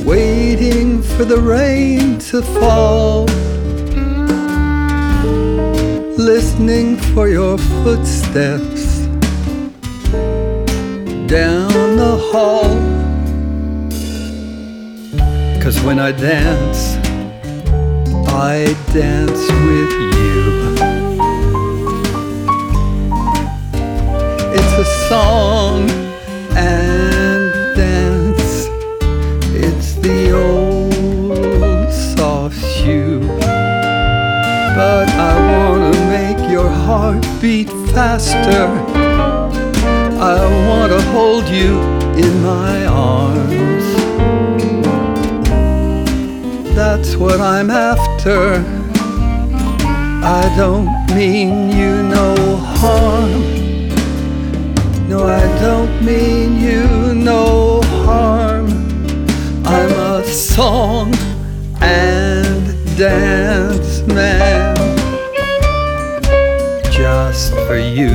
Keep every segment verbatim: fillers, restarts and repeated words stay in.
waiting for the rain to fall, listening for your footsteps down the hall. 'Cause when I dance, I dance with you. It's a song and dance. It's the old soft shoe. But I wanna make your heart beat faster. I wanna hold you in my arms. That's what I'm after. I don't mean you no harm. No, I don't mean you no harm. I'm a song and dance man, just for you.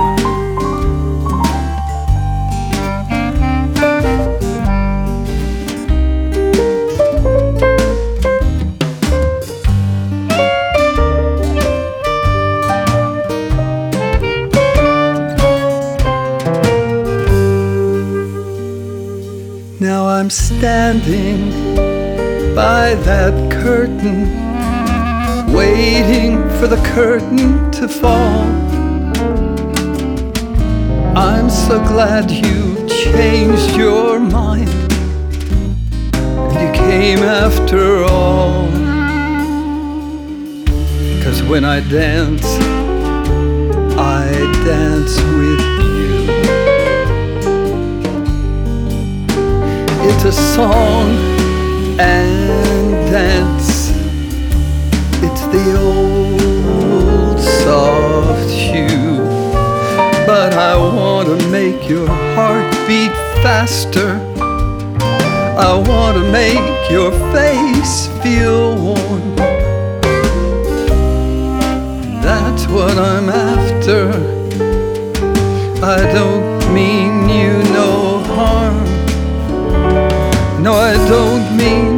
Now I'm standing by that curtain, waiting for the curtain to fall. I'm so glad you changed your mind, and you came after all. 'Cause when I dance, I dance with you. It's a song and dance. It's the old soft shoe. But I want to make your heart beat faster. I want to make your face feel warm. That's what I'm after. I don't mean you no harm. No, I don't mean